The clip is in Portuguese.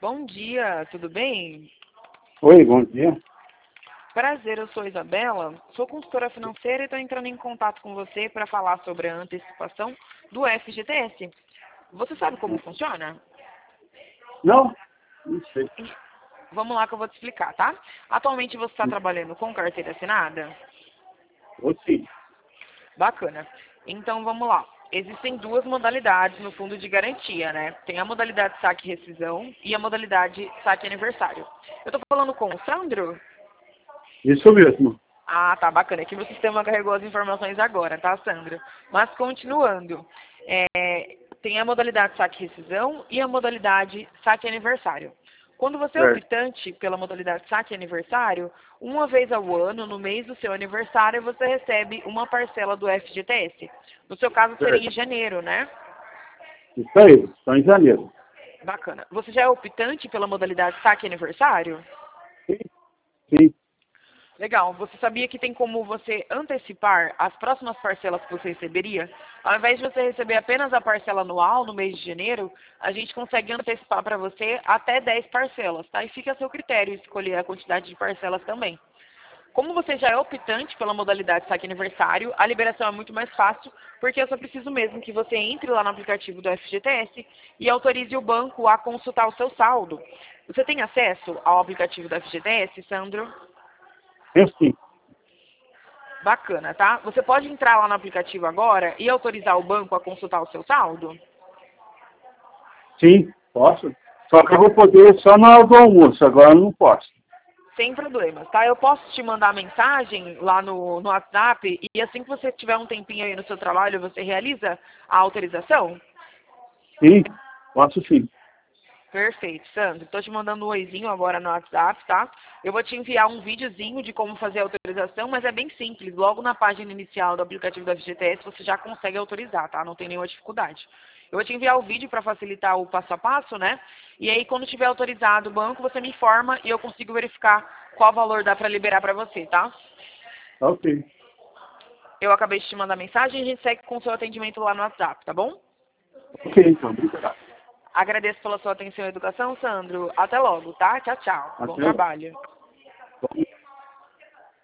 Bom dia, tudo bem? Oi, bom dia. Prazer, eu sou Isabela, sou consultora financeira e estou entrando em contato com você para falar sobre a antecipação do FGTS. Você sabe como funciona? Não? Não sei. Vamos lá que eu vou te explicar, tá? Atualmente você está trabalhando com carteira assinada? Ou sim. Bacana. Então vamos lá. Existem duas modalidades no fundo de garantia, né? Tem a modalidade saque e rescisão e a modalidade saque e aniversário. Eu estou falando com o Sandro? Isso mesmo. Ah, tá bacana. Aqui meu sistema carregou as informações agora, tá, Sandra? Mas continuando, tem a modalidade saque e rescisão e a modalidade saque e aniversário. Quando você é Certo. optante pela modalidade saque e aniversário, uma vez ao ano, no mês do seu aniversário, você recebe uma parcela do FGTS. No seu caso, seria em Certo. janeiro, né? Isso aí, estou em janeiro. Bacana. Você já é optante pela modalidade saque e aniversário? Sim, sim. Legal. Você sabia que tem como você antecipar as próximas parcelas que você receberia? Ao invés de você receber apenas a parcela anual no mês de janeiro, a gente consegue antecipar para você até 10 parcelas, tá? E fica a seu critério escolher a quantidade de parcelas também. Como você já é optante pela modalidade saque aniversário, a liberação é muito mais fácil, porque eu só preciso mesmo que você entre lá no aplicativo do FGTS e autorize o banco a consultar o seu saldo. Você tem acesso ao aplicativo do FGTS, Sandro? Eu sim. Bacana, tá? Você pode entrar lá no aplicativo agora e autorizar o banco a consultar o seu saldo? Sim, posso. Só que eu vou poder só na hora do almoço, agora eu não posso. Sem problemas, tá? Eu posso te mandar mensagem lá no WhatsApp e assim que você tiver um tempinho aí no seu trabalho, você realiza a autorização? Sim, posso sim. Perfeito, Sandro. Estou te mandando um oizinho agora no WhatsApp, tá? Eu vou te enviar um videozinho de como fazer a autorização, mas é bem simples. Logo na página inicial do aplicativo da FGTS você já consegue autorizar, tá? Não tem nenhuma dificuldade. Eu vou te enviar o vídeo para facilitar o passo a passo, né? E aí, quando tiver autorizado o banco, você me informa e eu consigo verificar qual valor dá para liberar para você, tá? Tá ok. Eu acabei de te mandar mensagem e a gente segue com o seu atendimento lá no WhatsApp, tá bom? Ok, então. Obrigado. Agradeço pela sua atenção e educação, Sandro. Até logo, tá? Tchau, tchau. Bom Até logo. trabalho.